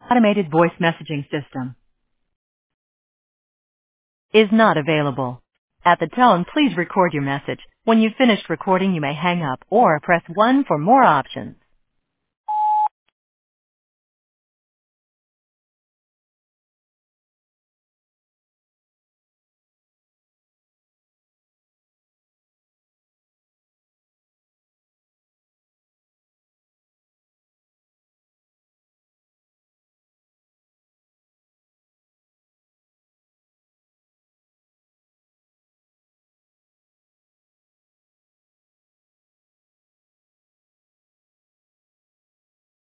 Automated voice messaging system is not available. At the tone, please record your message. When you've finished recording, you may hang up or press 1 for more options.